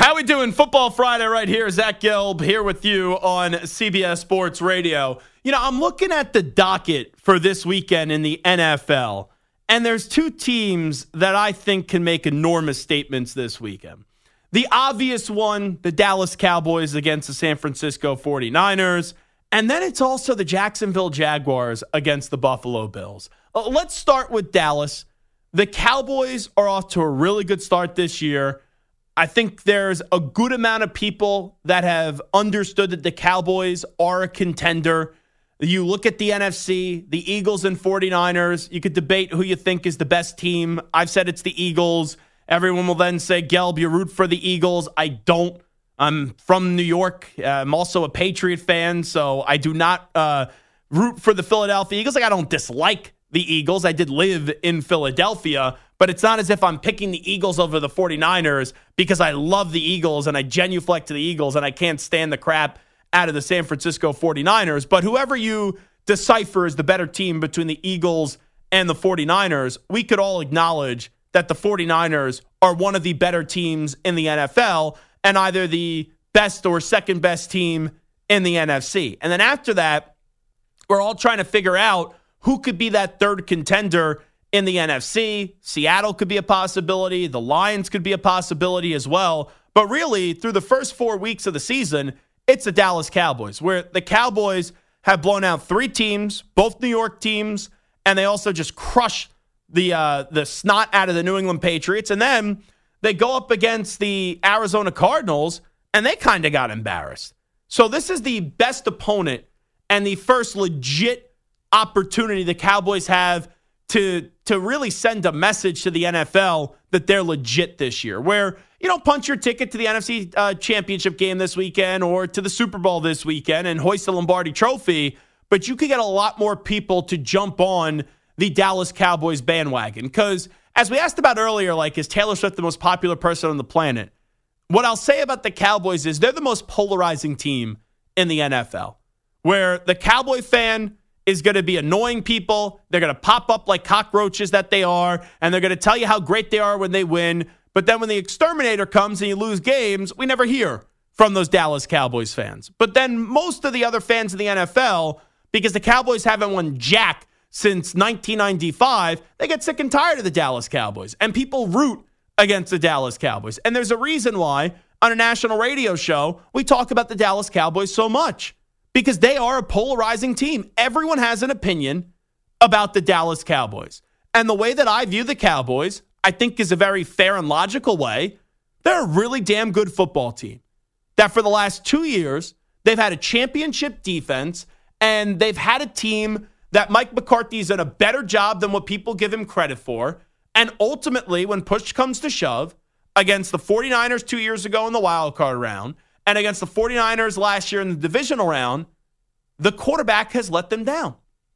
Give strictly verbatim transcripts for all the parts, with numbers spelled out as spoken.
How we doing? Football Friday right here. Zach Gelb here with you on C B S Sports Radio. You know, I'm looking at the docket for this weekend in the N F L, and there's two teams that I think can make enormous statements this weekend. The obvious one, the Dallas Cowboys against the San Francisco forty-niners, and then it's also the Jacksonville Jaguars against the Buffalo Bills. Uh, let's start with Dallas. The Cowboys are off to a really good start this year. I think there's a good amount of people that have understood that the Cowboys are a contender. You look at the N F C, the Eagles and forty-niners. You could debate who you think is the best team. I've said it's the Eagles. Everyone will then say, Gelb, you root for the Eagles. I don't. I'm from New York. I'm also a Patriot fan, so I do not uh, root for the Philadelphia Eagles. Like, I don't dislike the Eagles. I did live in Philadelphia, but it's not as if I'm picking the Eagles over the forty-niners because I love the Eagles and I genuflect to the Eagles and I can't stand the crap out of the San Francisco forty-niners. But whoever you decipher is the better team between the Eagles and the forty-niners, we could all acknowledge that the forty-niners are one of the better teams in the N F L and either the best or second best team in the N F C. And then after that, we're all trying to figure out who could be that third contender in the N F C. Seattle could be a possibility. The Lions could be a possibility as well. But really, through the first four weeks of the season, it's the Dallas Cowboys, where the Cowboys have blown out three teams, both New York teams, and they also just crush the uh, the snot out of the New England Patriots. And then they go up against the Arizona Cardinals, and they kind of got embarrassed. So this is the best opponent and the first legit opportunity the Cowboys have to to really send a message to the N F L that they're legit this year, where you don't punch your ticket to the N F C uh, championship game this weekend or to the Super Bowl this weekend and hoist the Lombardi trophy, but you could get a lot more people to jump on the Dallas Cowboys bandwagon. Because as we asked about earlier, like, is Taylor Swift the most popular person on the planet? What I'll say about the Cowboys is they're the most polarizing team in the N F L, where the Cowboy fan is going to be annoying people. They're going to pop up like cockroaches that they are, and they're going to tell you how great they are when they win. But then when the exterminator comes and you lose games, we never hear from those Dallas Cowboys fans. But then most of the other fans in the N F L, because the Cowboys haven't won jack since nineteen ninety-five, they get sick and tired of the Dallas Cowboys. And people root against the Dallas Cowboys. And there's a reason why on a national radio show, we talk about the Dallas Cowboys so much. Because they are a polarizing team. Everyone has an opinion about the Dallas Cowboys. And the way that I view the Cowboys, I think is a very fair and logical way. They're a really damn good football team. That for the last two years, they've had a championship defense, and they've had a team that Mike McCarthy's done a better job than what people give him credit for. And ultimately, when push comes to shove, against the forty-niners two years ago in the wild card round, and against the forty-niners last year in the divisional round, the quarterback has let them down.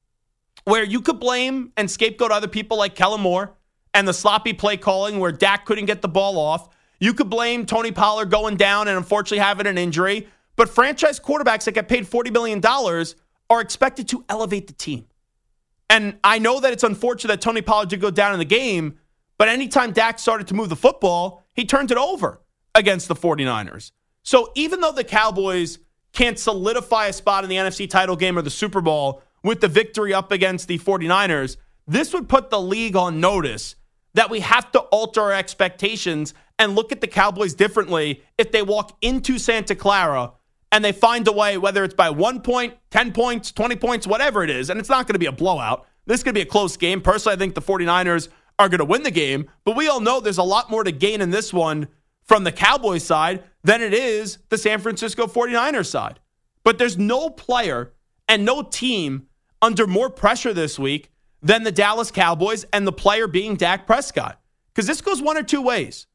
Where you could blame and scapegoat other people like Kellen Moore and the sloppy play calling where Dak couldn't get the ball off. You could blame Tony Pollard going down and unfortunately having an injury. But franchise quarterbacks that get paid forty million dollars are expected to elevate the team. And I know that it's unfortunate that Tony Pollard did go down in the game, but anytime Dak started to move the football, he turned it over against the forty-niners. So even though the Cowboys can't solidify a spot in the N F C title game or the Super Bowl with the victory up against the forty-niners, this would put the league on notice that we have to alter our expectations and look at the Cowboys differently if they walk into Santa Clara and they find a way, whether it's by one point, ten points, twenty points, whatever it is, and it's not going to be a blowout. This is going to be a close game. Personally, I think the forty-niners are going to win the game, but we all know there's a lot more to gain in this one from the Cowboys side than it is the San Francisco forty-niners side. But there's no player and no team under more pressure this week than the Dallas Cowboys, and the player being Dak Prescott. Because this goes one or two ways.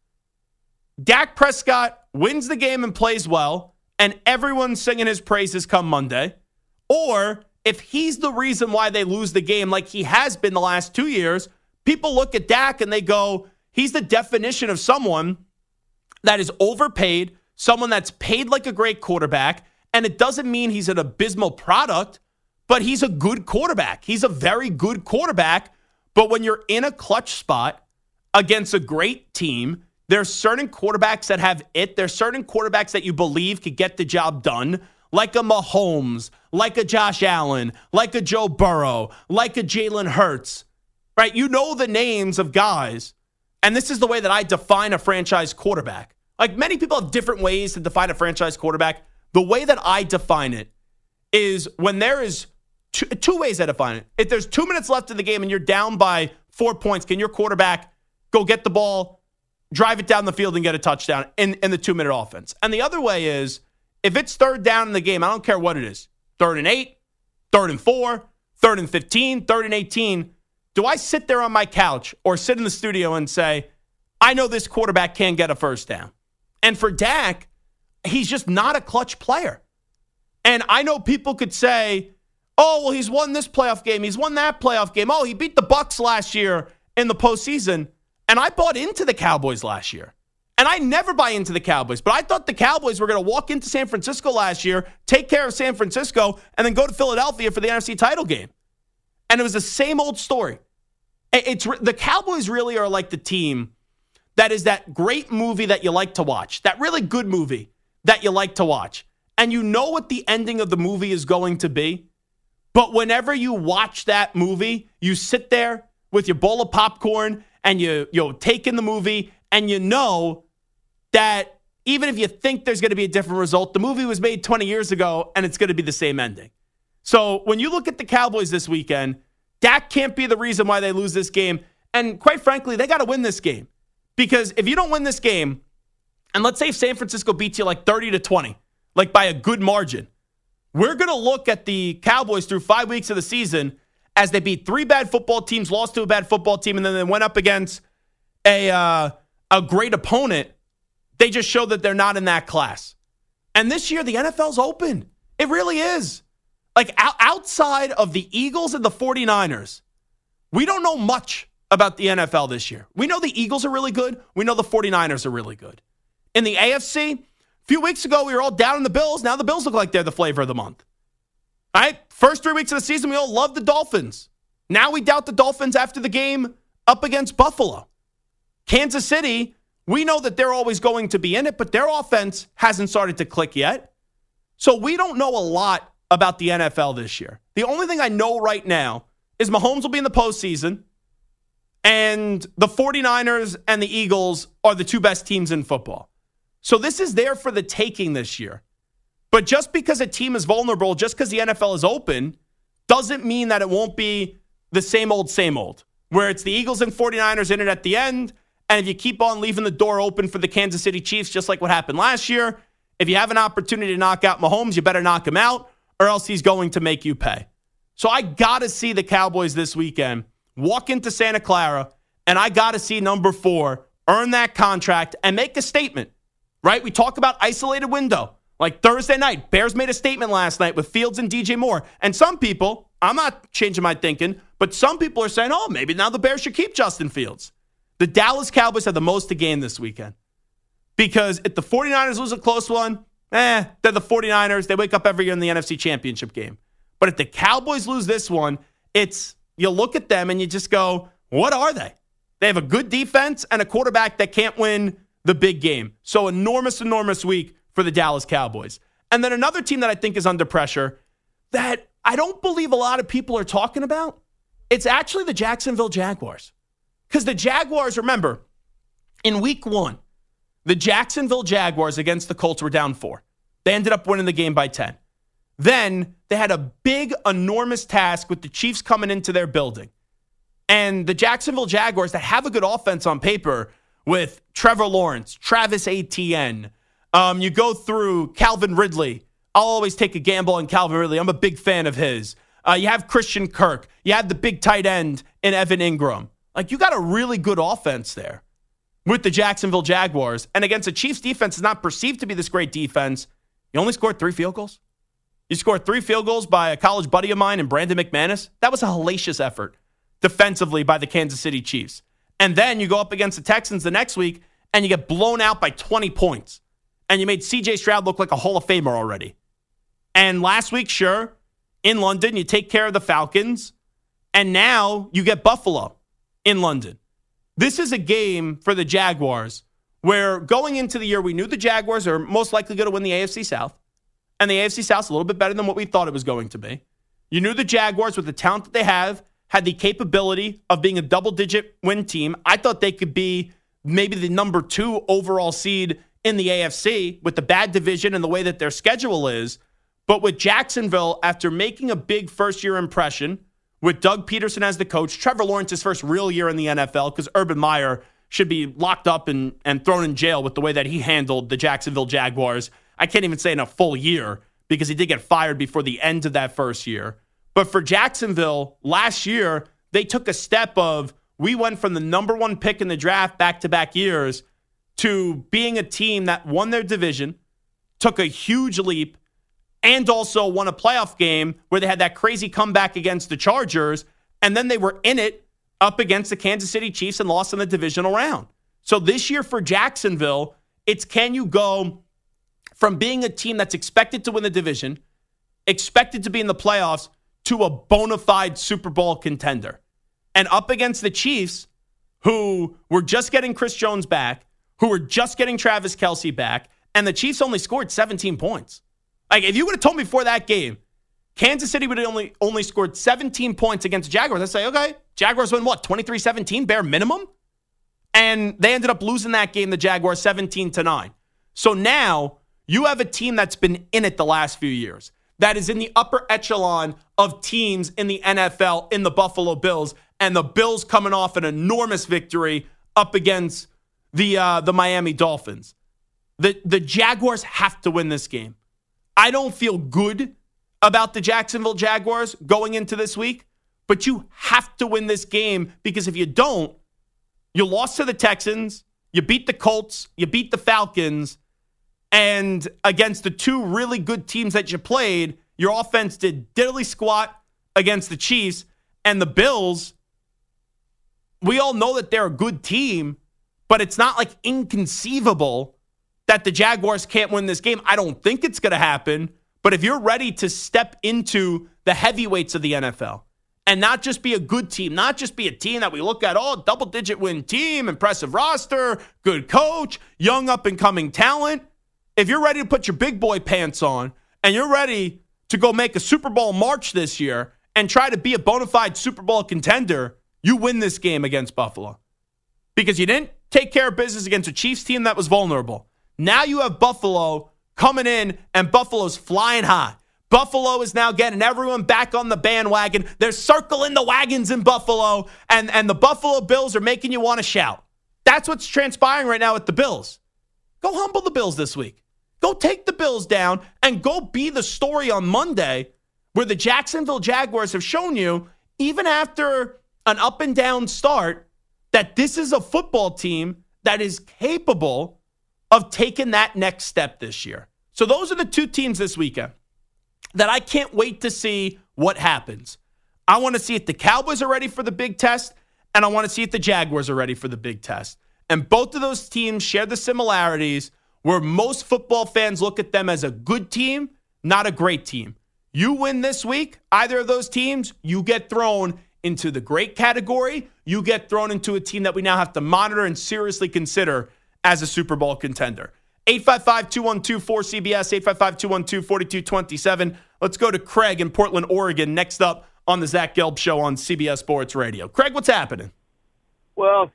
Dak Prescott wins the game and plays well, and everyone's singing his praises come Monday. Or if he's the reason why they lose the game like he has been the last two years, people look at Dak and they go, he's the definition of someone that is overpaid, someone that's paid like a great quarterback, and it doesn't mean he's an abysmal product, but he's a good quarterback. He's a very good quarterback, but when you're in a clutch spot against a great team, There's certain quarterbacks that have it. There's certain quarterbacks that you believe could get the job done, like a Mahomes, like a Josh Allen, like a Joe Burrow, like a Jalen Hurts, right? You know the names of guys, and this is the way that I define a franchise quarterback. Like, many people have different ways to define a franchise quarterback. The way that I define it is when there is two, two ways I define it. If there's two minutes left in the game and you're down by four points, can your quarterback go get the ball, drive it down the field, and get a touchdown in, in the two-minute offense? And the other way is, if it's third down in the game, I don't care what it is, third and eight, third and four, third and fifteen, third and eighteen, do I sit there on my couch or sit in the studio and say, I know this quarterback can't get a first down? And for Dak, he's just not a clutch player. And I know people could say, oh, well, he's won this playoff game. He's won that playoff game. Oh, he beat the Bucs last year in the postseason. And I bought into the Cowboys last year. And I never buy into the Cowboys. But I thought the Cowboys were going to walk into San Francisco last year, take care of San Francisco, and then go to Philadelphia for the N F C title game. And it was the same old story. It's the Cowboys really are like the team that is that great movie that you like to watch, that really good movie that you like to watch. And you know what the ending of the movie is going to be. But whenever you watch that movie, you sit there with your bowl of popcorn and you, you take in the movie, and you know that even if you think there's going to be a different result, the movie was made twenty years ago and it's going to be the same ending. So when you look at the Cowboys this weekend, Dak can't be the reason why they lose this game. And quite frankly, they got to win this game. Because if you don't win this game, and let's say San Francisco beats you like thirty to twenty, like by a good margin, we're going to look at the Cowboys through five weeks of the season as they beat three bad football teams, lost to a bad football team, and then they went up against a uh, a great opponent. They just show that they're not in that class. And this year, the N F L's open. It really is. Like, outside of the Eagles and the 49ers, we don't know much about the N F L this year. We know the Eagles are really good. We know the 49ers are really good. In the A F C, a few weeks ago, we were all down on the Bills. Now the Bills look like they're the flavor of the month. All right? First three weeks of the season, we all loved the Dolphins. Now we doubt the Dolphins after the game up against Buffalo. Kansas City, we know that they're always going to be in it, but their offense hasn't started to click yet. So we don't know a lot about the N F L this year. The only thing I know right now is Mahomes will be in the postseason, and the 49ers and the Eagles are the two best teams in football. So this is there for the taking this year. But just because a team is vulnerable, just because the N F L is open, doesn't mean that it won't be the same old, same old, where it's the Eagles and 49ers in it at the end. And if you keep on leaving the door open for the Kansas City Chiefs, just like what happened last year, if you have an opportunity to knock out Mahomes, you better knock him out, or else he's going to make you pay. So I got to see the Cowboys this weekend walk into Santa Clara, and I got to see number four earn that contract and make a statement, right? We talk about isolated window. Like Thursday night, Bears made a statement last night with Fields and D J Moore. And some people, I'm not changing my thinking, but some people are saying, oh, maybe now the Bears should keep Justin Fields. The Dallas Cowboys have the most to gain this weekend. Because if the 49ers lose a close one, eh, they're the 49ers. They wake up every year in the N F C Championship game. But if the Cowboys lose this one, it's, you look at them and you just go, what are they? They have a good defense and a quarterback that can't win the big game. So enormous, enormous week for the Dallas Cowboys. And then another team that I think is under pressure that I don't believe a lot of people are talking about, it's actually the Jacksonville Jaguars. Because the Jaguars, remember, in week one, the Jacksonville Jaguars against the Colts were down four. They ended up winning the game by ten. Then they had a big, enormous task with the Chiefs coming into their building. And the Jacksonville Jaguars that have a good offense on paper with Trevor Lawrence, Travis Etienne, um, you go through Calvin Ridley. I'll always take a gamble on Calvin Ridley. I'm a big fan of his. Uh, you have Christian Kirk. You have the big tight end in Evan Ingram. Like, you got a really good offense there with the Jacksonville Jaguars. And against a Chiefs defense is not perceived to be this great defense, you only scored three field goals. You scored three field goals by a college buddy of mine and Brandon McManus. That was a hellacious effort defensively by the Kansas City Chiefs. And then you go up against the Texans the next week and you get blown out by twenty points. And you made C J Stroud look like a Hall of Famer already. And last week, sure, in London, you take care of the Falcons. And now you get Buffalo in London. This is a game for the Jaguars where going into the year, we knew the Jaguars are most likely going to win the A F C South. And the A F C South is a little bit better than what we thought it was going to be. You knew the Jaguars, with the talent that they have, had the capability of being a double-digit win team. I thought they could be maybe the number two overall seed in the A F C with the bad division and the way that their schedule is. But with Jacksonville, after making a big first-year impression, with Doug Peterson as the coach, Trevor Lawrence's first real year in the N F L, because Urban Meyer should be locked up and, and thrown in jail with the way that he handled the Jacksonville Jaguars. I can't even say in a full year, because he did get fired before the end of that first year. But for Jacksonville, last year, they took a step of, we went from the number one pick in the draft back-to-back years to being a team that won their division, took a huge leap, and also won a playoff game where they had that crazy comeback against the Chargers, and then they were in it up against the Kansas City Chiefs and lost in the divisional round. So this year for Jacksonville, it's can you go from being a team that's expected to win the division, expected to be in the playoffs, to a bona fide Super Bowl contender. And up against the Chiefs, who were just getting Chris Jones back, who were just getting Travis Kelce back, and the Chiefs only scored seventeen points. Like, if you would have told me before that game, Kansas City would have only, only scored seventeen points against the Jaguars, I'd say, okay, Jaguars win what, twenty-three seventeen, bare minimum? And they ended up losing that game, the Jaguars, seventeen to nine. So now you have a team that's been in it the last few years, that is in the upper echelon of teams in the N F L, in the Buffalo Bills, and the Bills coming off an enormous victory up against the uh, the Miami Dolphins. The, the Jaguars have to win this game. I don't feel good about the Jacksonville Jaguars going into this week, but you have to win this game, because if you don't, you lost to the Texans, you beat the Colts, you beat the Falcons, and against the two really good teams that you played, your offense did diddly squat against the Chiefs. And the Bills, we all know that they're a good team, but it's not like inconceivable that the Jaguars can't win this game. I don't think it's going to happen. But if you're ready to step into the heavyweights of the N F L and not just be a good team, not just be a team that we look at, oh, double-digit win team, impressive roster, good coach, young up-and-coming talent. If you're ready to put your big boy pants on and you're ready to go make a Super Bowl march this year and try to be a bona fide Super Bowl contender, you win this game against Buffalo. Because you didn't take care of business against a Chiefs team that was vulnerable. Now you have Buffalo coming in, and Buffalo's flying high. Buffalo is now getting everyone back on the bandwagon. They're circling the wagons in Buffalo, and, and the Buffalo Bills are making you want to shout. That's what's transpiring right now with the Bills. Go humble the Bills this week. Go take the Bills down and go be the story on Monday, where the Jacksonville Jaguars have shown you, even after an up and down start, that this is a football team that is capable of taking that next step this year. So those are the two teams this weekend that I can't wait to see what happens. I want to see if the Cowboys are ready for the big test, and I want to see if the Jaguars are ready for the big test. And both of those teams share the similarities where most football fans look at them as a good team, not a great team. You win this week, either of those teams, you get thrown into the great category. You get thrown into a team that we now have to monitor and seriously consider as a Super Bowl contender. eight five five, two one two, four C B S, eight five five, two one two, four two two seven. Let's go to Craig in Portland, Oregon, next up on the Zach Gelb Show on C B S Sports Radio. Craig, what's happening? Well,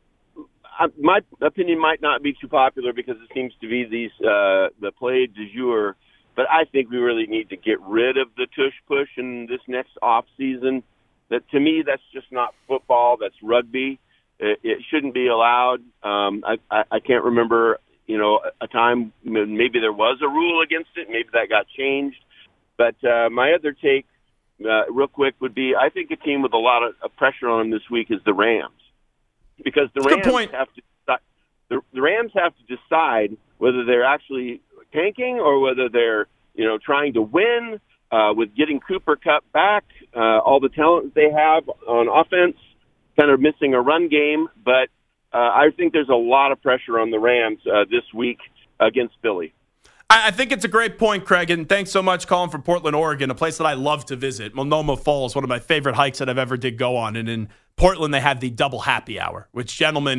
I, my opinion might not be too popular because it seems to be these uh, the play du jour, but I think we really need to get rid of the tush-push in this next off season. That, to me, that's just not football. That's rugby. It, it shouldn't be allowed. Um, I, I, I can't remember, you know, a time maybe there was a rule against it. Maybe that got changed. But uh, my other take, uh, real quick, would be I think a team with a lot of, of pressure on them this week is the Rams, because the That's Rams have to the, the Rams have to decide whether they're actually tanking or whether they're, you know, trying to win uh, with getting Cooper Kupp back, uh, all the talent they have on offense, kind of missing a run game. But uh, I think there's a lot of pressure on the Rams uh, this week against Philly. I think it's a great point, Craig, and thanks so much calling from Portland, Oregon, a place that I love to visit. Multnomah Falls, one of my favorite hikes that I've ever did go on. And in Portland, they have the double happy hour, which, gentlemen,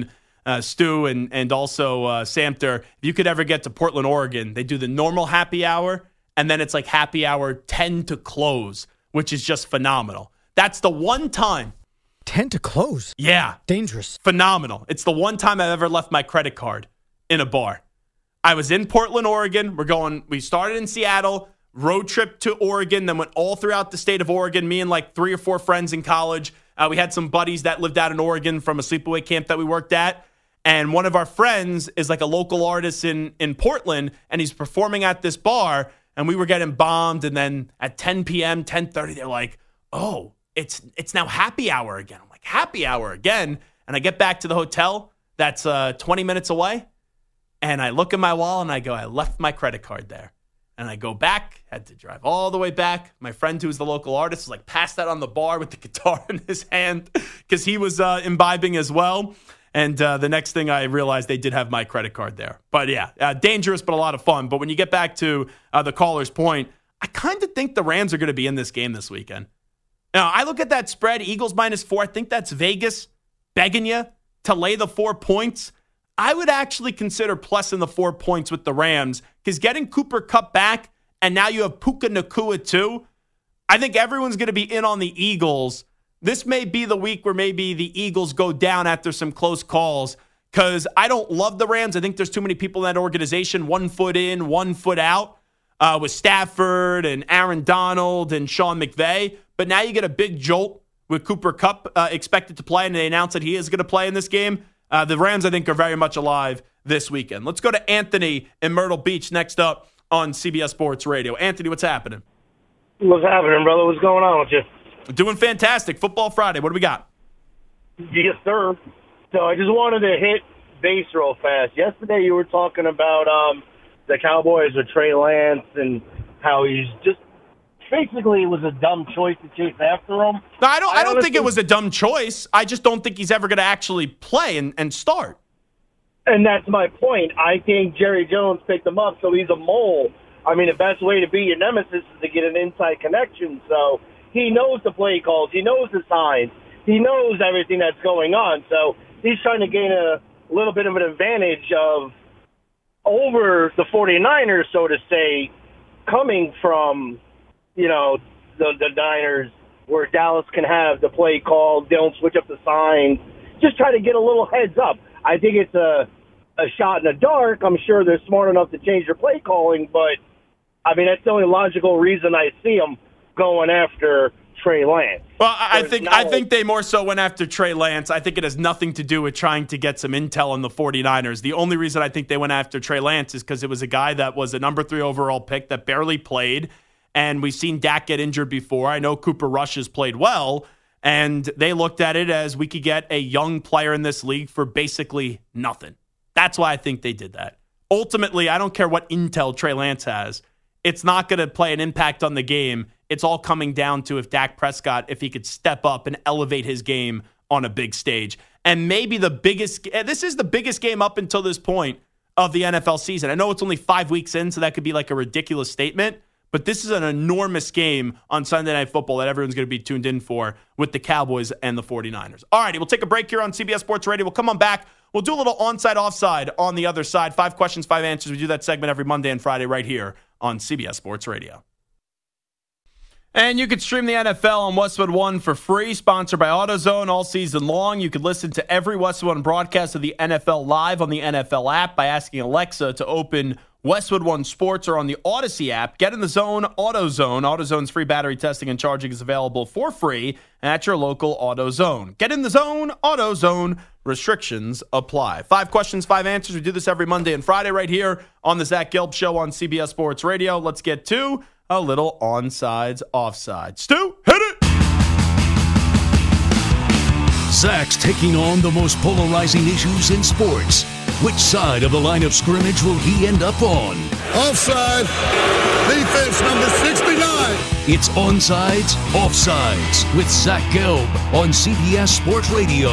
uh, Stu and, and also uh, Samter, if you could ever get to Portland, Oregon, they do the normal happy hour, and then it's like happy hour ten to close, which is just phenomenal. That's the one time. ten to close? Yeah. Dangerous. Phenomenal. It's the one time I've ever left my credit card in a bar. I was in Portland, Oregon. We're going, we started in Seattle, road trip to Oregon, then went all throughout the state of Oregon, me and like three or four friends in college. Uh, we had some buddies that lived out in Oregon from a sleepaway camp that we worked at. And one of our friends is like a local artist in, in Portland, and he's performing at this bar, and we were getting bombed. And then at ten p.m., ten thirty, they're like, oh, it's it's now happy hour again. I'm like, happy hour again? And I get back to the hotel that's uh, twenty minutes away, and I look at my wallet, and I go, I left my credit card there. And I go back, had to drive all the way back. My friend who's the local artist was like, passed that on the bar with the guitar in his hand because he was uh, imbibing as well. And uh, the next thing I realized, they did have my credit card there. But yeah, uh, dangerous, but a lot of fun. But when you get back to uh, the caller's point, I kind of think the Rams are going to be in this game this weekend. Now, I look at that spread, Eagles minus four. I think that's Vegas begging you to lay the four points. I would actually consider plus in the four points with the Rams because getting Cooper Kupp back and now you have Puka Nacua too. I think everyone's going to be in on the Eagles. This may be the week where maybe the Eagles go down after some close calls because I don't love the Rams. I think there's too many people in that organization, one foot in, one foot out uh, with Stafford and Aaron Donald and Sean McVay. But now you get a big jolt with Cooper Kupp uh, expected to play, and they announce that he is going to play in this game. Uh, the Rams, I think, are very much alive this weekend. Let's go to Anthony in Myrtle Beach next up on C B S Sports Radio. Anthony, what's happening? What's happening, brother? What's going on with you? Doing fantastic. Football Friday. What do we got? Yes, sir. So I just wanted to hit base real fast. Yesterday you were talking about um, the Cowboys with Trey Lance and how he's just basically it was a dumb choice to chase after him. No, I don't. I, I don't honestly, think it was a dumb choice. I just don't think he's ever going to actually play and, and start. And that's my point. I think Jerry Jones picked him up, so he's a mole. I mean, the best way to beat your nemesis is to get an inside connection. So he knows the play calls. He knows the signs. He knows everything that's going on. So he's trying to gain a little bit of an advantage of over the 49ers, so to say, coming from, you know, the, the Niners, where Dallas can have the play called, they don't switch up the signs. Just try to get a little heads up. I think it's a a shot in the dark. I'm sure they're smart enough to change their play calling, but, I mean, that's the only logical reason I see them going after Trey Lance. Well, I There's think no, I think they more so went after Trey Lance. I think it has nothing to do with trying to get some intel on the 49ers. The only reason I think they went after Trey Lance is because it was a guy that was a number three overall pick that barely played, and we've seen Dak get injured before. I know Cooper Rush has played well, and they looked at it as we could get a young player in this league for basically nothing. That's why I think they did that. Ultimately, I don't care what intel Trey Lance has. It's not going to play an impact on the game. It's all coming down to if Dak Prescott, if he could step up and elevate his game on a big stage. And maybe the biggest, this is the biggest game up until this point of the N F L season. I know it's only five weeks in, so that could be like a ridiculous statement. But this is an enormous game on Sunday Night Football that everyone's going to be tuned in for with the Cowboys and the 49ers. All righty, we'll take a break here on C B S Sports Radio. We'll come on back. We'll do a little onside, offside on the other side. Five questions, five answers. We do that segment every Monday and Friday right here on C B S Sports Radio. And you can stream the N F L on Westwood One for free, sponsored by AutoZone all season long. You can listen to every Westwood One broadcast of the N F L live on the N F L app by asking Alexa to open Westwood One Sports or on the Odyssey app. Get in the zone, AutoZone. AutoZone's free battery testing and charging is available for free at your local AutoZone. Get in the zone, AutoZone. Restrictions apply. Five questions, five answers. We do this every Monday and Friday right here on the Zach Gelb Show on C B S Sports Radio. Let's get to a little onsides, offsides. Stu, hit it! Zach's taking on the most polarizing issues in sports. Which side of the line of scrimmage will he end up on? Offside. Defense number sixty-nine. It's Onsides, Offsides with Zach Gelb on C B S Sports Radio.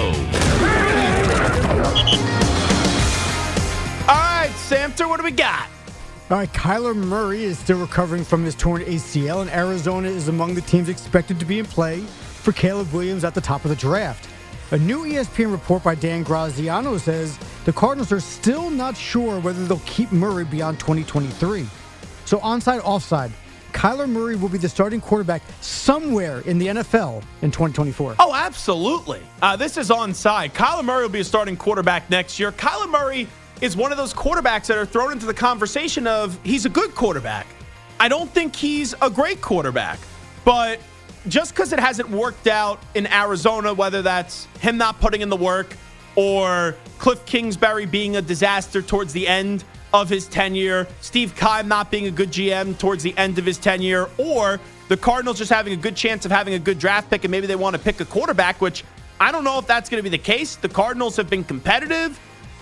All right, Samter, what do we got? All right, Kyler Murray is still recovering from his torn A C L, and Arizona is among the teams expected to be in play for Caleb Williams at the top of the draft. A new E S P N report by Dan Graziano says the Cardinals are still not sure whether they'll keep Murray beyond twenty twenty-three. So onside, offside, Kyler Murray will be the starting quarterback somewhere in the N F L in twenty twenty-four. Oh, absolutely. Uh, this is onside. Kyler Murray will be a starting quarterback next year. Kyler Murray is one of those quarterbacks that are thrown into the conversation of he's a good quarterback. I don't think he's a great quarterback, but just because it hasn't worked out in Arizona, whether that's him not putting in the work or Cliff Kingsbury being a disaster towards the end of his tenure, Steve Keim not being a good G M towards the end of his tenure, or the Cardinals just having a good chance of having a good draft pick and maybe they want to pick a quarterback, which I don't know if that's going to be the case. The Cardinals have been competitive.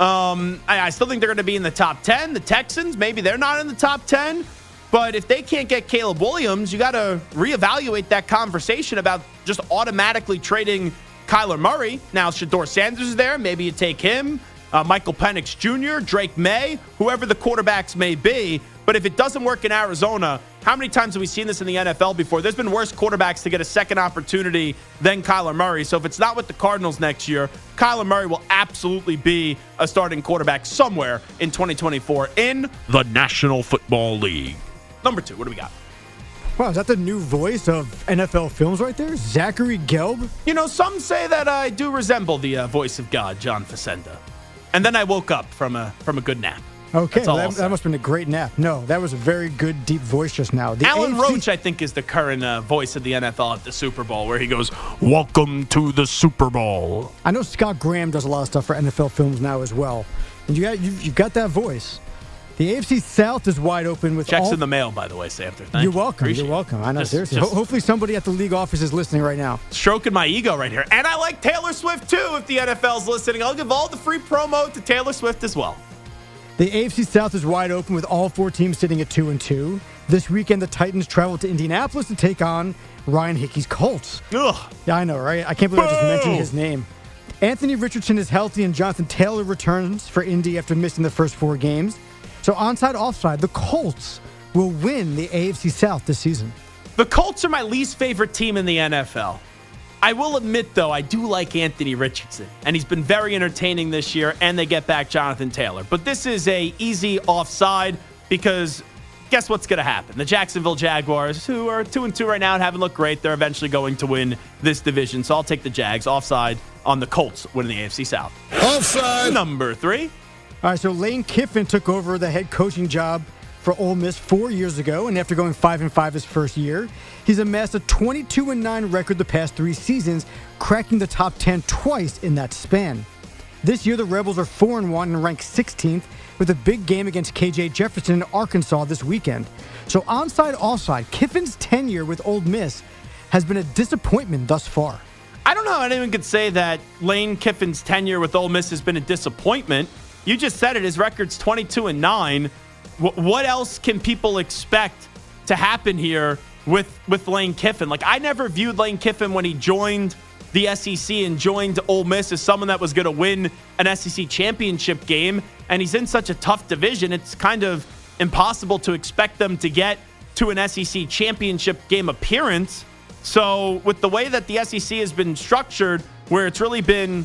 Um, I, I still think they're going to be in the top ten. The Texans, maybe they're not in the top ten. But if they can't get Caleb Williams, you got to reevaluate that conversation about just automatically trading Kyler Murray. Now, Shedeur Sanders is there. Maybe you take him. Uh, Michael Penix Junior, Drake May, whoever the quarterbacks may be. But if it doesn't work in Arizona, how many times have we seen this in the N F L before? There's been worse quarterbacks to get a second opportunity than Kyler Murray. So if it's not with the Cardinals next year, Kyler Murray will absolutely be a starting quarterback somewhere in twenty twenty-four in the National Football League. Number two, what do we got? Wow, is that the new voice of N F L Films right there? Zachary Gelb? You know, some say that I do resemble the uh, voice of God, John Facenda. And then I woke up from a from a good nap. Okay, well, that, that must have been a great nap. No, that was a very good, deep voice just now. The Alan A F C Roach, I think, is the current uh, voice of the N F L at the Super Bowl, where he goes, "Welcome to the Super Bowl." I know Scott Graham does a lot of stuff for N F L Films now as well. And you got, you've, you've got that voice. The A F C South is wide open with Checks all... in the mail, by the way, Samter. Thank You're you. welcome. Appreciate You're welcome. I know, just, seriously. just Ho- hopefully somebody at the league office is listening right now. Stroking my ego right here. And I like Taylor Swift, too, if the N F L's listening. I'll give all the free promo to Taylor Swift as well. The A F C South is wide open with all four teams sitting at two and two. This weekend, the Titans travel to Indianapolis to take on Ryan Hickey's Colts. Ugh. Yeah, I know, right? I can't believe I just Boo! mentioned his name. Anthony Richardson is healthy, and Jonathan Taylor returns for Indy after missing the first four games. So onside, offside, the Colts will win the A F C South this season. The Colts are my least favorite team in the N F L. I will admit, though, I do like Anthony Richardson, and he's been very entertaining this year, and they get back Jonathan Taylor. But this is a easy offside because guess what's going to happen? The Jacksonville Jaguars, who are two and two right now and haven't looked great, they're eventually going to win this division. So I'll take the Jags offside on the Colts winning the A F C South. Offside. Number three. All right, so Lane Kiffin took over the head coaching job for Ole Miss four years ago, and after going five and five his first year, he's amassed a twenty-two and nine record the past three seasons, cracking the top ten twice in that span. This year, the Rebels are four and one and ranked sixteenth with a big game against K J Jefferson in Arkansas this weekend. So onside, offside, Kiffin's tenure with Ole Miss has been a disappointment thus far. I don't know how anyone could say that Lane Kiffin's tenure with Ole Miss has been a disappointment. You just said it. His record's twenty-two and nine. W- what else can people expect to happen here with, with Lane Kiffin? Like, I never viewed Lane Kiffin when he joined the S E C and joined Ole Miss as someone that was going to win an S E C championship game. And he's in such a tough division, it's kind of impossible to expect them to get to an S E C championship game appearance. So with the way that the S E C has been structured, where it's really been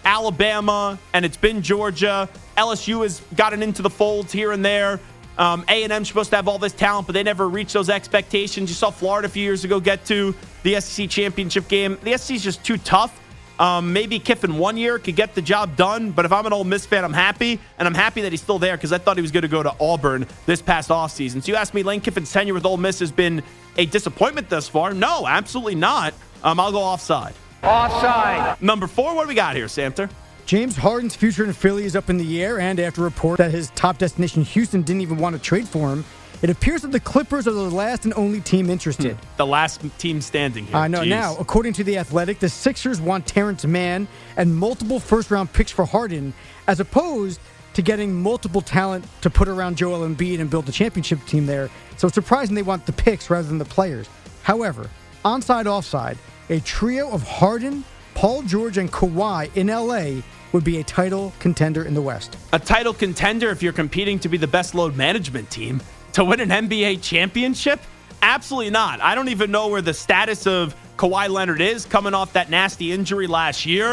Alabama and it's been Georgia, L S U has gotten into the fold here and there. Um, A and M's supposed to have all this talent, but they never reached those expectations. You saw Florida a few years ago get to the S E C championship game. The S E C is just too tough. Um, maybe Kiffin one year could get the job done, but if I'm an Ole Miss fan, I'm happy, and I'm happy that he's still there because I thought he was going to go to Auburn this past offseason. So you asked me, Lane Kiffin's tenure with Ole Miss has been a disappointment thus far. No, absolutely not. Um, I'll go offside. Offside. Number four, what do we got here, Samter? James Harden's future in Philly is up in the air, and after a report that his top destination, Houston, didn't even want to trade for him, it appears that the Clippers are the last and only team interested. The last team standing here. I know. Jeez. Now, according to The Athletic, the Sixers want Terrence Mann and multiple first-round picks for Harden, as opposed to getting multiple talent to put around Joel Embiid and build a championship team there. So it's surprising they want the picks rather than the players. However, onside, offside, a trio of Harden, Paul George, and Kawhi in L A would be a title contender in the West. A title contender if you're competing to be the best load management team. To win an N B A championship? Absolutely not. I don't even know where the status of Kawhi Leonard is coming off that nasty injury last year.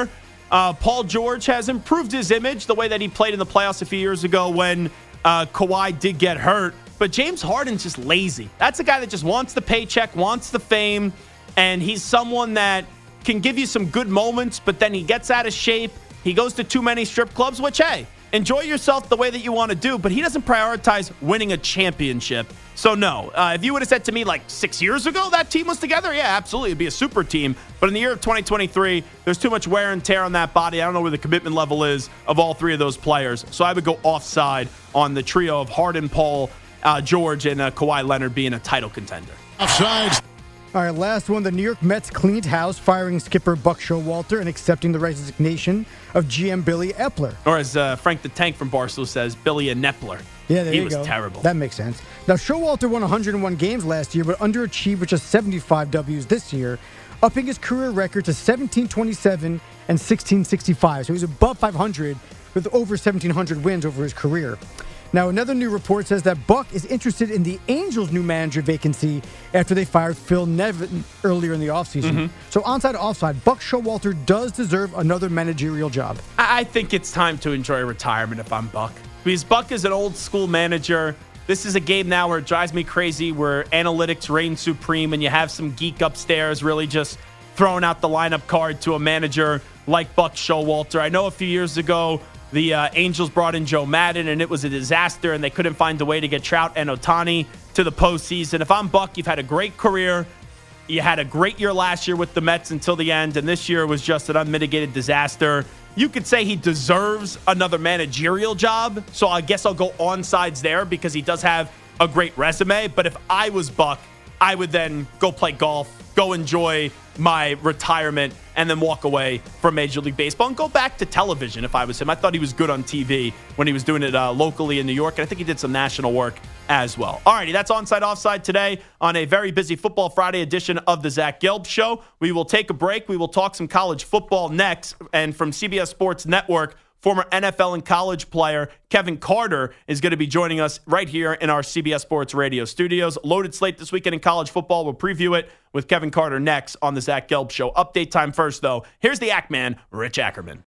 Uh, Paul George has improved his image the way that he played in the playoffs a few years ago when uh, Kawhi did get hurt. But James Harden's just lazy. That's a guy that just wants the paycheck, wants the fame, and he's someone that can give you some good moments, but then he gets out of shape. He goes to too many strip clubs, which, hey, enjoy yourself the way that you want to do, but he doesn't prioritize winning a championship. So, no. Uh, if you would have said to me like six years ago that team was together, yeah, absolutely. It'd be a super team. But in the year of twenty twenty-three, there's too much wear and tear on that body. I don't know where the commitment level is of all three of those players. So I would go offside on the trio of Harden, Paul, uh, George, and uh, Kawhi Leonard being a title contender. Offside. All right, last one. The New York Mets cleaned house, firing skipper Buck Showalter and accepting the resignation of G M Billy Epler. Or as uh, Frank the Tank from Barstool says, Billy Nepler. Yeah, there he you was go. terrible. That makes sense. Now, Showalter won one hundred one games last year, but underachieved with just seventy-five W's this year, upping his career record to seventeen twenty-seven and sixteen sixty-five. So he's above five hundred with over seventeen hundred wins over his career. Now, another new report says that Buck is interested in the Angels' new manager vacancy after they fired Phil Nevin earlier in the offseason. Mm-hmm. So, onside, offside, Buck Showalter does deserve another managerial job. I think it's time to enjoy retirement if I'm Buck. Because Buck is an old-school manager. This is a game now where it drives me crazy, where analytics reign supreme, and you have some geek upstairs really just throwing out the lineup card to a manager like Buck Showalter. I know a few years ago, the uh, Angels brought in Joe Madden, and it was a disaster, and they couldn't find a way to get Trout and Ohtani to the postseason. If I'm Buck, you've had a great career. You had a great year last year with the Mets until the end, and this year was just an unmitigated disaster. You could say he deserves another managerial job, so I guess I'll go on sides there because he does have a great resume. But if I was Buck, I would then go play golf, go enjoy my retirement, and then walk away from Major League Baseball and go back to television if I was him. I thought he was good on T V when he was doing it uh, locally in New York, and I think he did some national work as well. Alrighty, that's Onside Offside today on a very busy Football Friday edition of the Zach Gelb Show. We will take a break. We will talk some college football next, and from C B S Sports Network, former N F L and college player Kevin Carter is going to be joining us right here in our C B S Sports Radio studios. Loaded slate this weekend in college football. We'll preview it with Kevin Carter next on the Zach Gelb Show. Update time first, though. Here's the Act Man, Rich Ackerman.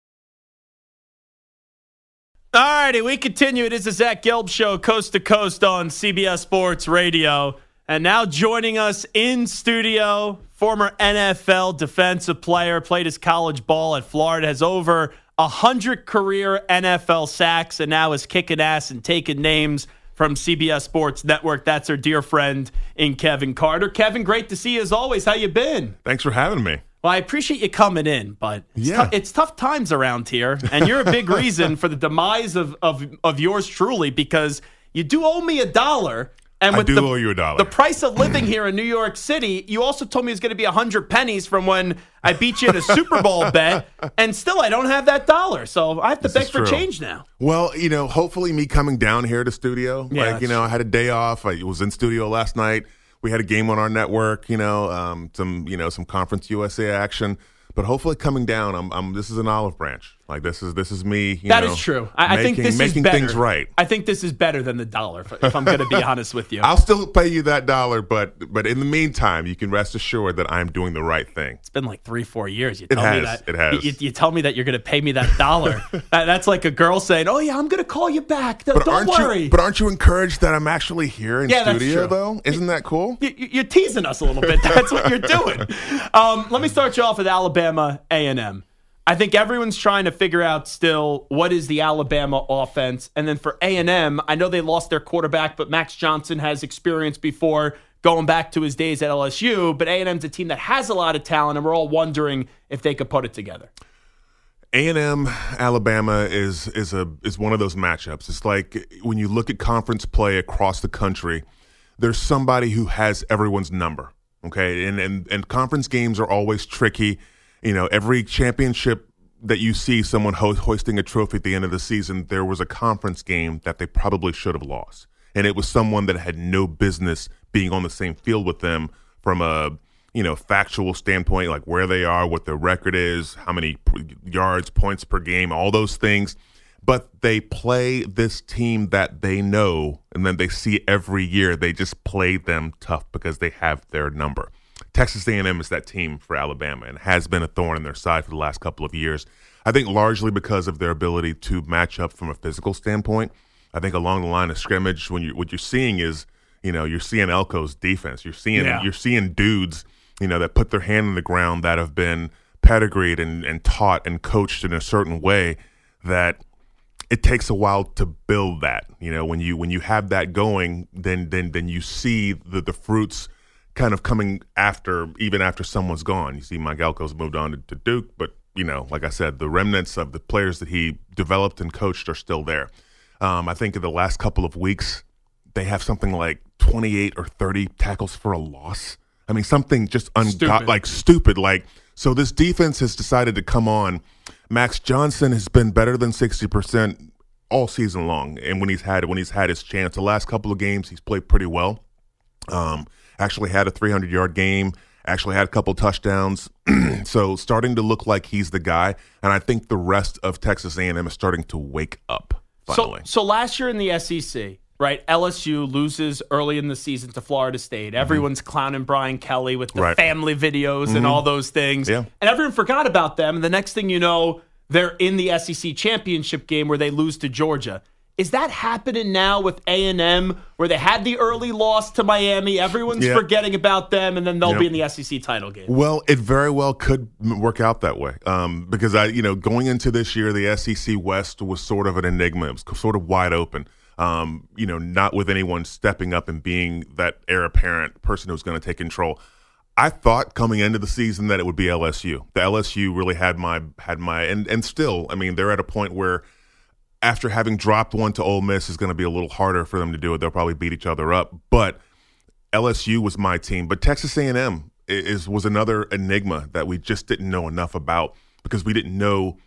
All righty, we continue. It is the Zach Gelb Show, coast to coast on C B S Sports Radio. And now joining us in studio, former N F L defensive player, played his college ball at Florida, has over one hundred career N F L sacks, and now is kicking ass and taking names from C B S Sports Network. That's our dear friend in Kevin Carter. Kevin, great to see you as always. How you been? Thanks for having me. Well, I appreciate you coming in, but it's, yeah. t- it's tough times around here, and you're a big reason for the demise of, of, of yours truly, because you do owe me a dollar. And with I do the, owe you a dollar. The price of living here in New York City, you also told me it was going to be one hundred pennies from when I beat you in a Super Bowl bet, and still I don't have that dollar. So I have to this beg for true. change now. Well, you know, hopefully me coming down here to studio, Yeah, like, you know, I had a day off. I was in studio last night. We had a game on our network, you know, um, some, you know, some Conference U S A action. But hopefully coming down, I'm, I'm, this is an olive branch. Like, this is this is me, you That know, is true. I, I making, think this making is better. things right. I think this is better than the dollar, if, if I'm going to be honest with you. I'll still pay you that dollar, but but in the meantime, you can rest assured that I'm doing the right thing. It's been like three, four years. You It tell has. me that. It has. You, you tell me that you're going to pay me that dollar. that, that's like a girl saying, "Oh yeah, I'm going to call you back. Don't But aren't worry." you? But aren't you encouraged that I'm actually here in Yeah, that's studio true. though? Isn't that cool? You, you- you're teasing us a little bit. That's what you're doing. Um, let me start you off with Alabama A and M. I think everyone's trying to figure out still what is the Alabama offense. And then for A and M, I know they lost their quarterback, but Max Johnson has experience before going back to his days at L S U. But A and M's a team that has a lot of talent, and we're all wondering if they could put it together. A and M Alabama is is a is one of those matchups. It's like when you look at conference play across the country, there's somebody who has everyone's number. Okay, and and and conference games are always tricky. You know, every championship that you see someone ho- hoisting a trophy at the end of the season, there was a conference game that they probably should have lost, and it was someone that had no business being on the same field with them from a you know factual standpoint, like where they are, what their record is, how many p- yards, points per game, all those things. But they play this team that they know and then they see every year. They just play them tough because they have their number. Texas A and M is that team for Alabama and has been a thorn in their side for the last couple of years. I think largely because of their ability to match up from a physical standpoint. I think along the line of scrimmage, when you what you're seeing is, you know, you're seeing Elko's defense. You're seeing yeah. you're seeing dudes, you know, that put their hand in the ground that have been pedigreed and, and taught and coached in a certain way that it takes a while to build that. You know, when you when you have that going, then then then you see the the fruits kind of coming after, even after someone's gone. You see Mike Elko's moved on to, to Duke, but, you know, like I said, the remnants of the players that he developed and coached are still there. Um, I think in the last couple of weeks, they have something like twenty-eight or thirty tackles for a loss. I mean, something just ungo- like stupid. Like, so this defense has decided to come on. Max Johnson has been better than sixty percent all season long, and when he's had when he's had his chance, the last couple of games he's played pretty well. Um, actually had a three hundred yard game. Actually had a couple touchdowns. So starting to look like he's the guy, and I think the rest of Texas A and M is starting to wake up finally. So, so last year in the S E C, right, L S U loses early in the season to Florida State. Everyone's mm-hmm. clowning Brian Kelly with the right. family videos mm-hmm. and all those things. Yeah. And everyone forgot about them. And the next thing you know, they're in the S E C championship game where they lose to Georgia. Is that happening now with A and M, where they had the early loss to Miami? Everyone's yeah. forgetting about them, and then they'll yep. be in the S E C title game. Well, it very well could work out that way um, because I, you know, going into this year, the S E C West was sort of an enigma. It was sort of wide open. Um, you know, not with anyone stepping up and being that heir apparent person who's going to take control. I thought coming into the season that it would be L S U. The L S U really had my had my and and still, I mean, they're at a point where, after having dropped one to Ole Miss, is going to be a little harder for them to do it. They'll probably beat each other up. But L S U was my team. But Texas A and M is was another enigma that we just didn't know enough about because we didn't know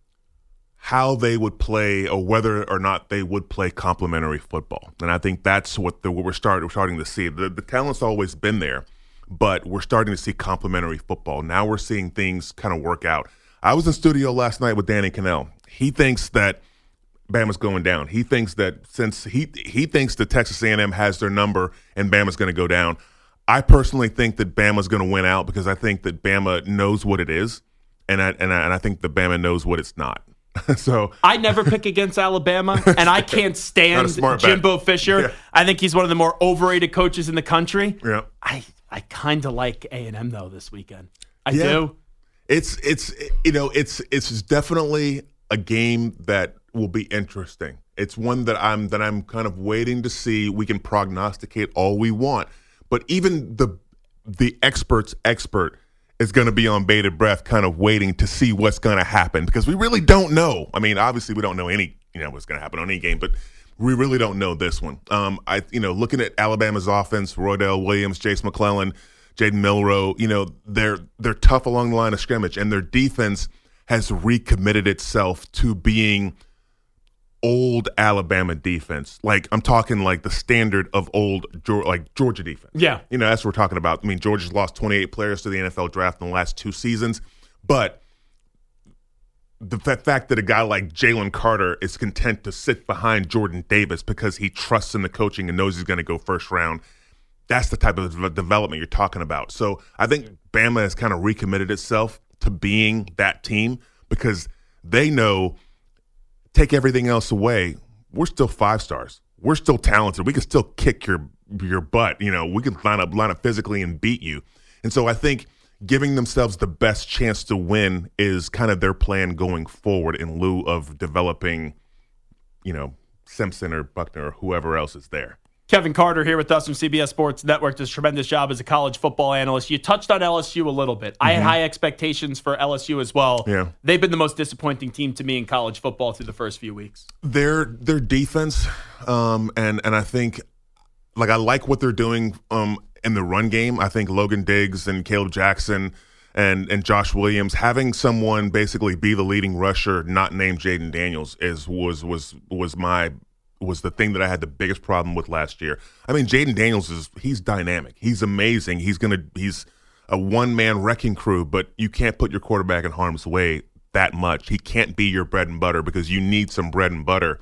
how they would play or whether or not they would play complementary football. And I think that's what, the, what we're, start, we're starting to see. The, the talent's always been there, but we're starting to see complementary football. Now we're seeing things kind of work out. I was in studio last night with Danny Cannell. He thinks that Bama's going down. He thinks that since he he thinks that Texas A and M has their number and Bama's going to go down. I personally think that Bama's going to win out because I think that Bama knows what it is, and I, and I, and I think that Bama knows what it's not. So I never pick against Alabama, and I can't stand Jimbo bet. Fisher. Yeah. I think he's one of the more overrated coaches in the country. Yeah. I I kind of like A and M though this weekend. I yeah. do. It's it's you know it's it's definitely a game that will be interesting. It's one that I'm that I'm kind of waiting to see. We can prognosticate all we want, but even the the expert's expert is going to be on bated breath, kind of waiting to see what's going to happen because we really don't know. I mean, obviously we don't know any you know what's going to happen on any game, but we really don't know this one. Um, I you know looking at Alabama's offense, Roydell Williams, Jace McClellan, Jaden Milroe, you know they're they're tough along the line of scrimmage, and their defense has recommitted itself to being old Alabama defense. Like, I'm talking like the standard of old, like Georgia defense. Yeah. You know, that's what we're talking about. I mean, Georgia's lost twenty-eight players to the N F L draft in the last two seasons. But the fact that a guy like Jalen Carter is content to sit behind Jordan Davis because he trusts in the coaching and knows he's going to go first round, that's the type of development you're talking about. So I think Bama has kind of recommitted itself to being that team because they know, take everything else away, we're still five stars. We're still talented. We can still kick your your butt. You know, we can line up line up physically and beat you. And so I think giving themselves the best chance to win is kind of their plan going forward in lieu of developing, you know, Simpson or Buckner or whoever else is there. Kevin Carter here with us from C B S Sports Network. Does a tremendous job as a college football analyst. You touched on L S U a little bit. Mm-hmm. I had high expectations for L S U as well. Yeah. They've been the most disappointing team to me in college football through the first few weeks. Their their defense, um, and and I think, like I like what they're doing um, in the run game. I think Logan Diggs and Caleb Jackson and and Josh Williams, having someone basically be the leading rusher, not named Jaden Daniels, is was was was my. was the thing that I had the biggest problem with last year. I mean, Jaden Daniels is he's dynamic. He's amazing. He's gonna he's a one-man wrecking crew, but you can't put your quarterback in harm's way that much. He can't be your bread and butter because you need some bread and butter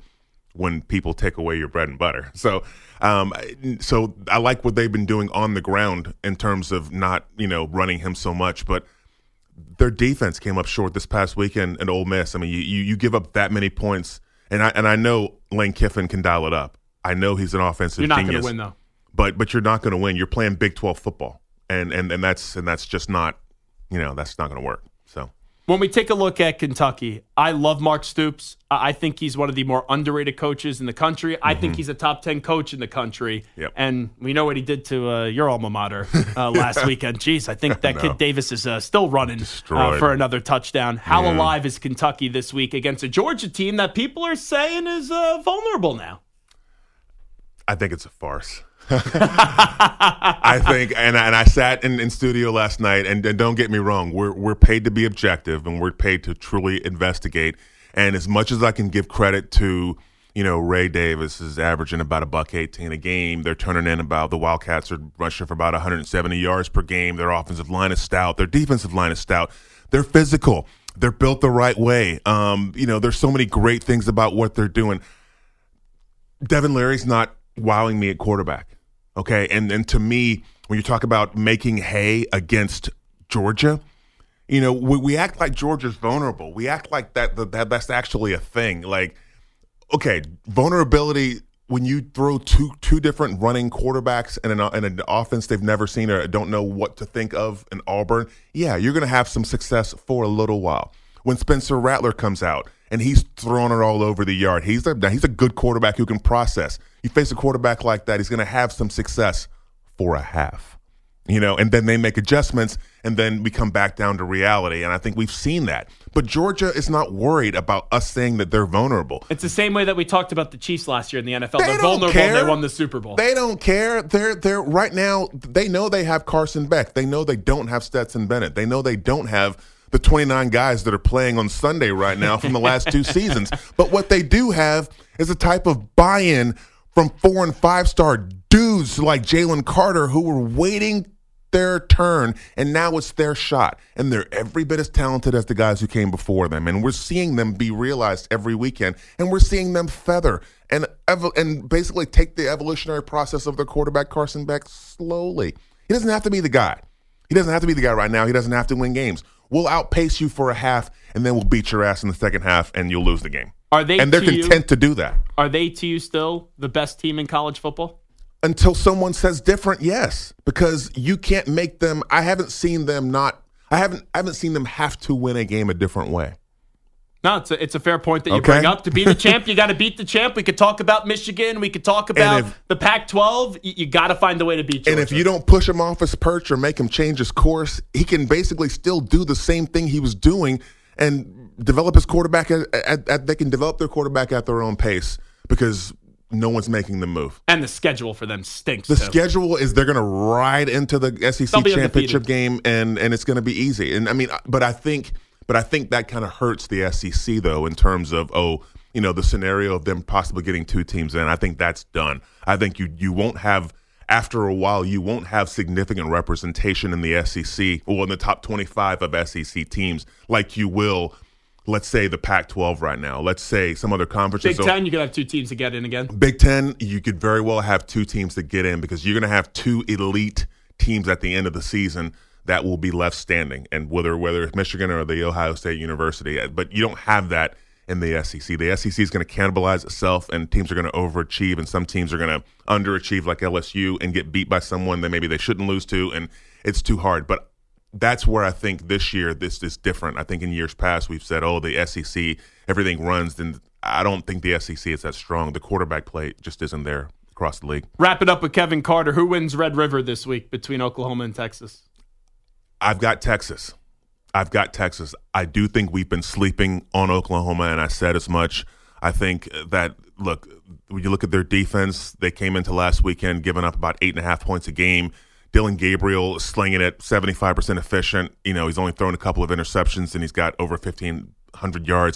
when people take away your bread and butter. So, um, so I like what they've been doing on the ground in terms of not, you know, running him so much. But their defense came up short this past weekend at Ole Miss. I mean, you you give up that many points, and I and I know Lane Kiffin can dial it up. I know he's an offensive You're not genius. going to win, though. But but you're not going to win. You're playing Big twelve football, and and and that's and that's just not, you know, that's not going to work. So. When we take a look at Kentucky, I love Mark Stoops. I think he's one of the more underrated coaches in the country. I mm-hmm. think he's a top ten coach in the country. Yep. And we know what he did to uh, your alma mater uh, last weekend. Jeez, I think that no. kid Davis is uh, still running uh, for another touchdown. How yeah. alive is Kentucky this week against a Georgia team that people are saying is uh, vulnerable now? I think it's a farce. I think, and and I sat in, in studio last night, and, and don't get me wrong, we're we're paid to be objective, and we're paid to truly investigate. And as much as I can give credit to, you know, Ray Davis is averaging about a buck eighteen a game. They're turning in about the Wildcats are rushing for about one hundred seventy yards per game. Their offensive line is stout. Their defensive line is stout. They're physical. They're built the right way. Um, you know, there's so many great things about what they're doing. Devin Leary's not wowing me at quarterback. Okay, and and to me, when you talk about making hay against Georgia, you know, we, we act like Georgia's vulnerable. We act like that, that that's actually a thing. Like, okay, vulnerability when you throw two two different running quarterbacks and an, and an offense they've never seen or don't know what to think of in Auburn, yeah, you're going to have some success for a little while. When Spencer Rattler comes out and he's throwing it all over the yard, he's a, he's a good quarterback who can process. You face a quarterback like that, he's going to have some success for a half, you know, and then they make adjustments, and then we come back down to reality, and I think we've seen that. But Georgia is not worried about us saying that they're vulnerable. It's the same way that we talked about the Chiefs last year in the N F L. They they're don't vulnerable care. and they won the Super Bowl. They don't care. They're they're right now, they know they have Carson Beck. They know they don't have Stetson Bennett. They know they don't have the twenty-nine guys that are playing on Sunday right now from the last two seasons. But what they do have is a type of buy-in from four and five star dudes like Jalen Carter who were waiting their turn, and now it's their shot. And they're every bit as talented as the guys who came before them. And we're seeing them be realized every weekend, and we're seeing them feather and ev- and basically take the evolutionary process of their quarterback, Carson Beck, slowly. He doesn't have to be the guy. He doesn't have to be the guy right now. He doesn't have to win games. We'll outpace you for a half, and then we'll beat your ass in the second half, and you'll lose the game. Are they? And they're to content you, to do that. Are they, to you, still the best team in college football? Until someone says different, yes. Because you can't make them – I haven't seen them not – I haven't I haven't seen them have to win a game a different way. No, it's a, it's a fair point that you okay. bring up. To be the champ, you got to beat the champ. We could talk about Michigan. We could talk about if, the Pac twelve. You, you got to find a way to beat Georgia. And if you don't push him off his perch or make him change his course, he can basically still do the same thing he was doing and develop his quarterback. At, at, at, they can develop their quarterback at their own pace because no one's making them move. And the schedule for them stinks. The too. schedule is they're going to ride into the S E C championship undefeated. game, and, and it's going to be easy. And I mean, but I think – But I think that kind of hurts the S E C, though, in terms of, oh, you know, the scenario of them possibly getting two teams in. I think that's done. I think you you won't have, after a while, you won't have significant representation in the S E C or in the top twenty-five of S E C teams like you will, let's say, the Pac twelve right now. Let's say some other conferences. Big Ten, you could have two teams to get in again. Big Ten, you could very well have two teams to get in because you're going to have two elite teams at the end of the season that will be left standing, and whether whether it's Michigan or the Ohio State University. But you don't have that in the S E C. The S E C is going to cannibalize itself, and teams are going to overachieve, and some teams are going to underachieve like L S U and get beat by someone that maybe they shouldn't lose to, and it's too hard. But that's where I think this year this is different. I think in years past we've said, oh, the S E C, everything runs. Then I don't think the S E C is that strong. The quarterback play just isn't there across the league. Wrap it up with Kevin Carter. Who wins Red River this week between Oklahoma and Texas? I've got Texas. I've got Texas. I do think we've been sleeping on Oklahoma, and I said as much. I think that, look, when you look at their defense, they came into last weekend giving up about eight and a half points a game. Dylan Gabriel slinging it, seventy-five percent efficient. You know, he's only thrown a couple of interceptions, and he's got over fifteen hundred yards.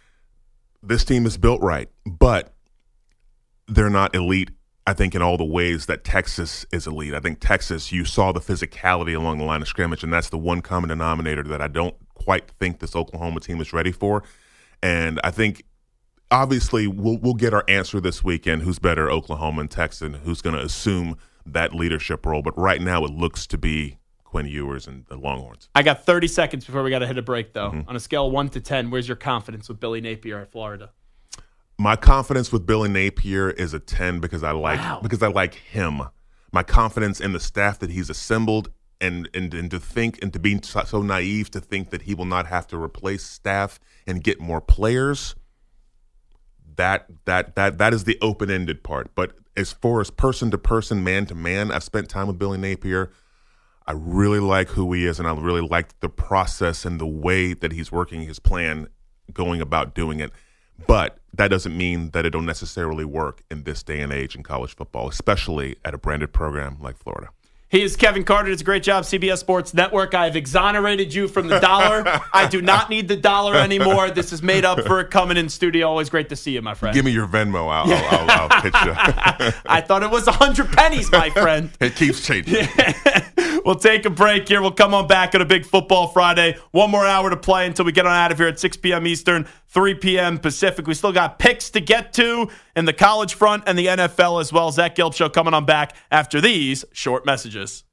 This team is built right, but they're not elite, I think, in all the ways that Texas is elite. I think Texas, you saw the physicality along the line of scrimmage, and that's the one common denominator that I don't quite think this Oklahoma team is ready for. And I think obviously, we'll we'll get our answer this weekend. Who's better, Oklahoma and Texas? Who's going to assume that leadership role? But right now, it looks to be Quinn Ewers and the Longhorns. I got thirty seconds before we got to hit a break, though. Mm-hmm. On a scale of one to ten, where's your confidence with Billy Napier at Florida? My confidence with Billy Napier is a ten because I like Wow. because I like him. My confidence in the staff that he's assembled, and and, and to think and to be so naive to think that he will not have to replace staff and get more players. That that that that is the open-ended part. But as far as person to person, man to man, I've spent time with Billy Napier. I really like who he is, and I really like the process and the way that he's working his plan, going about doing it. But that doesn't mean that it'll necessarily work in this day and age in college football, especially at a branded program like Florida. He is Kevin Carter. It's a great job, C B S Sports Network. I have exonerated you from the dollar. I do not need the dollar anymore. This is made up for it coming in studio. Always great to see you, my friend. Give me your Venmo. I'll, I'll, I'll, I'll pitch you. I thought it was one hundred pennies, my friend. It keeps changing. We'll take a break here. We'll come on back on a big football Friday. One more hour to play until we get on out of here at six p.m. Eastern, three p.m. Pacific. We still got picks to get to in the college front and the N F L as well. Zach Gelb Show coming on back after these short messages.